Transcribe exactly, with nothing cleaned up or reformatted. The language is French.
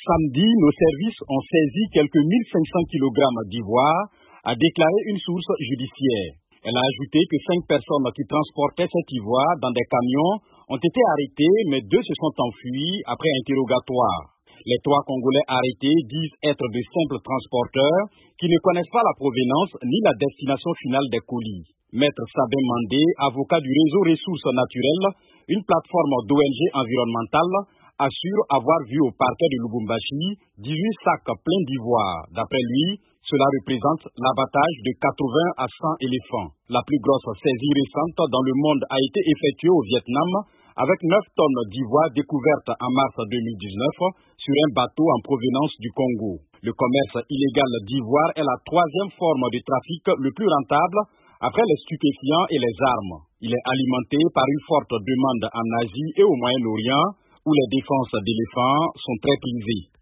Samedi, nos services ont saisi quelques mille cinq cents kilogrammes d'ivoire, a déclaré une source judiciaire. Elle a ajouté que cinq personnes qui transportaient cet ivoire dans des camions ont été arrêtées, mais deux se sont enfuis après interrogatoire. Les trois Congolais arrêtés disent être de simples transporteurs qui ne connaissent pas la provenance ni la destination finale des colis. Maître Sabin Mandé, avocat du réseau Ressources Naturelles, une plateforme d'O N G environnementale, assure avoir vu au parquet de Lubumbashi dix-huit sacs pleins d'ivoire. D'après lui, cela représente l'abattage de quatre-vingts à cent éléphants. La plus grosse saisie récente dans le monde a été effectuée au Vietnam avec neuf tonnes d'ivoire découvertes en mars deux mille dix-neuf sur un bateau en provenance du Congo. Le commerce illégal d'ivoire est la troisième forme de trafic le plus rentable après les stupéfiants et les armes. Il est alimenté par une forte demande en Asie et au Moyen-Orient, où les défenses d'éléphants sont très prisées.